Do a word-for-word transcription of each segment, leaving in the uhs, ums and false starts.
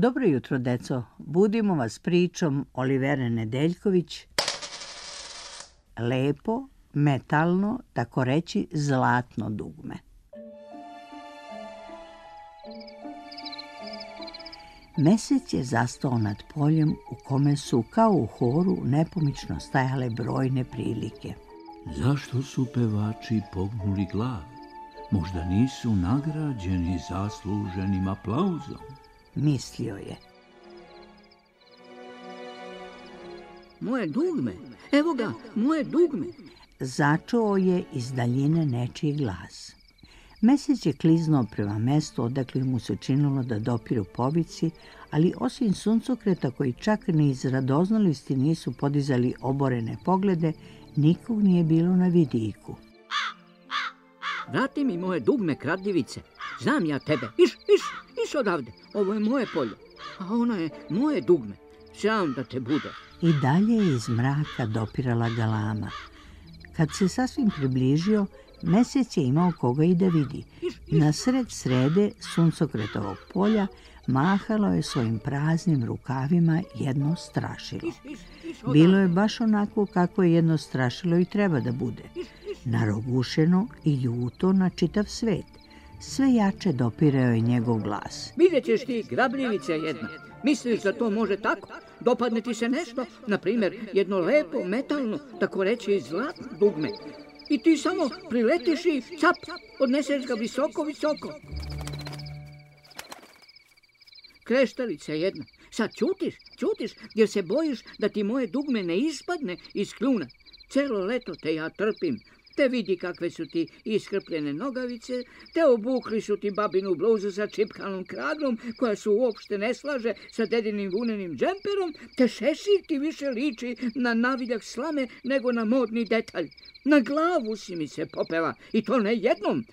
Dobro jutro, deco. Budimo vas pričom Olivere Nedeljković. Lepo, metalno, tako reći zlatno dugme. Mesec je zastao nad poljem u kome su kao u horu nepomično stajale brojne prilike. Zašto su pevači pognuli glave? Možda nisu nagrađeni zasluženim aplauzom? Mislio je. Moje dugme, evo ga, moje dugme. Začuo je iz daljine nečiji glas. Mesec je kliznuo prema mestu odakle mu se činilo da dopiru povici, ali osim suncokreta koji čak ni iz radoznalosti nisu podizali oborene poglede, nikog nije bilo na vidiku. Vrati mi moje dugme, kradljivice. Znam ja tebe. Iš, iš, iš odavde. Ovo je moje polje. A ono je moje dugme. Sram da te bude. I dalje je iz mraka dopirala galama. Kad se sasvim približio, Mesec je imao koga i da vidi. Na sred srede suncokretovog polja mahalo je svojim praznim rukavima jedno strašilo. Bilo je baš onako kako je jedno strašilo i treba da bude. Narogušeno i ljuto na čitav svet. Sve jače dopirao je njegov glas. Vidjet ćeš ti, grabljivice jedna. Misliš da to može tako? Dopadne ti se nešto, na primjer, jedno lepo, metalno, tako reći zlatno dugme. I ti samo priletiš i cap, odneseš ga visoko, visoko. Kreštalica jedna. Sad ćutiš, ćutiš, jer se bojiš da ti moje dugme ne ispadne iz kljuna. Celo leto te ja trpim. Te vidi kakve su ti iskrpljene nogavice, te obukli su ti babinu bluzu sa čipkanom kraglom, koja se uopšte ne slaže sa dedinim vunenim džemperom, te šešir ti više liči na naviljak slame nego na modni detalj. Na glavu si mi se popela, i to ne jednom.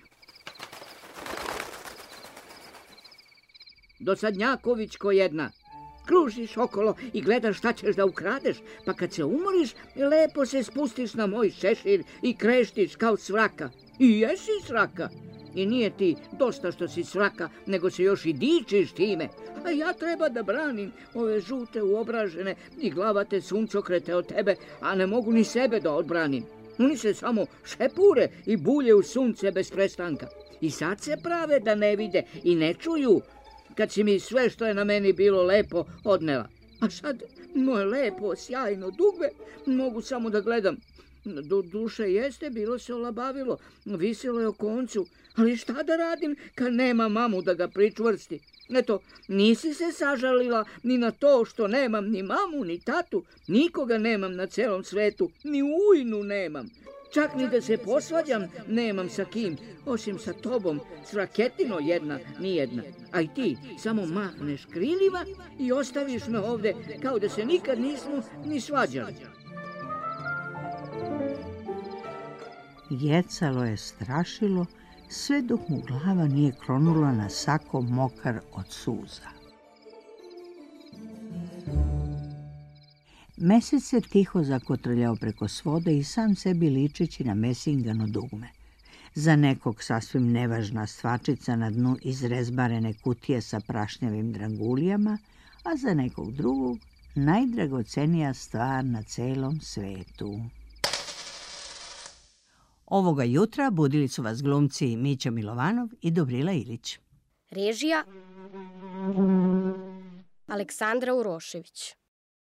Dosadnjakovićko jedna. Kružiš okolo i gledaš šta ćeš da ukradeš, pa kad se umoriš, lepo se spustiš na moj šešir i kreštiš kao svraka. I jesi svraka. I nije ti dosta što si svraka, nego se još i dičiš time. A ja treba da branim ove žute uobražene i glavate suncokrete od tebe, a ne mogu ni sebe da odbranim. Oni se samo šepure i bulje u sunce bez prestanka. I sad se prave da ne vide i ne čuju, kad si mi sve što je na meni bilo lepo odnela. A sad, moje lepo, sjajno dugme, mogu samo da gledam. Do duše jeste, bilo se olabavilo, visilo je o koncu, ali šta da radim kad nema mamu da ga pričvrsti? Eto, nisi se sažalila ni na to što nemam ni mamu, ni tatu, nikoga nemam na celom svetu, ni ujnu nemam. Čak ni da se posvađam nemam sa kim, osim sa tobom, sraketino jedna, nijedna. A i ti samo mahneš krilima i ostaviš me ovde kao da se nikad nismo ni svađali. Jecalo je strašilo, sve dok mu glava nije kronula na sako mokar od suza. Mesec se tiho zakotrljao preko svoda i sam sebi ličeći na mesingano dugme. Za nekog sasvim nevažna stvačica na dnu izrezbarene kutije sa prašnjavim dragulijama, a za nekog drugog najdragocenija stvar na celom svetu. Ovoga jutra budili su vas glumci Mića Milovanov i Dobrila Ilić. Režija Aleksandra Urošević.